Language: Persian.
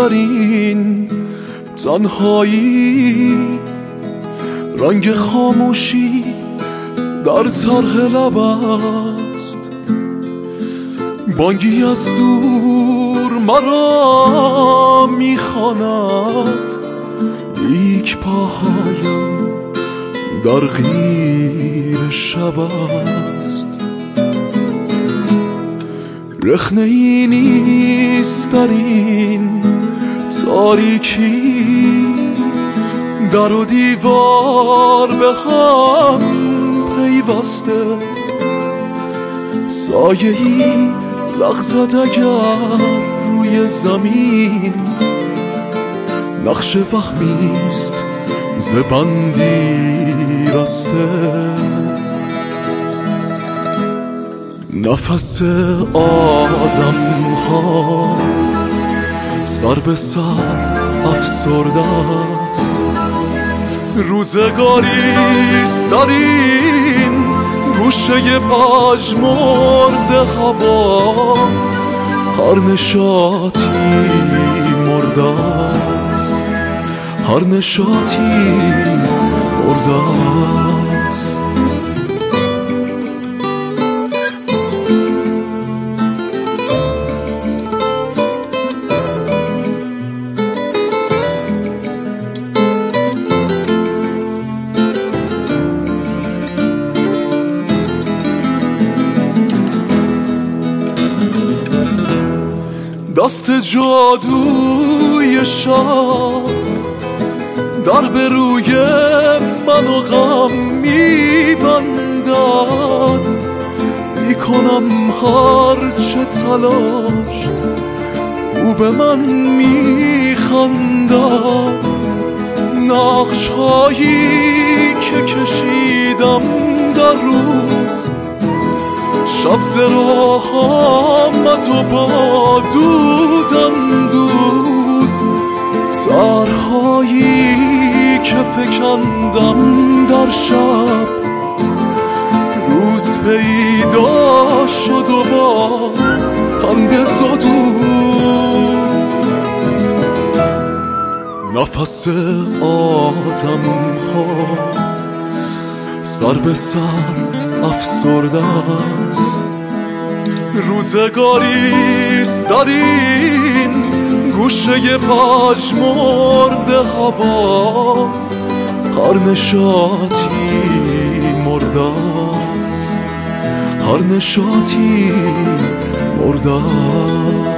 در این تنهایی، رنگ خاموشی در طرح لب است. بانگی از دور مرا میخواند، لیک پاهایم در غیر شب است. رخنه ای نیست در این تاریکی، در و دیوار به هم پیوسته. سایه‌ای لغزد اگر روی زمین، نقش وهمیست ز بندی رسته. نفس آدم ها سر به سر افسرده است. روزگاریست در این گوشه پژمرده هوا، هر نشاطی مرده است، هر نشاطی مرده است. دست جادوی شب در به روی من و غم میبندد. میکنم هر چه تلاش، او به من میخندد. نقش هایی که کشیدم در روز، شب ز راه آمد و با دود اندود. طرحهایی که فکندم در شب، روز پیدا شد و با هم بزدود. نفس آدم ها سر به سر افسرده است. روزگاریست در این گوشه پژمرده هوا، هر نشاطی مرده است، هر نشاطی مرده است.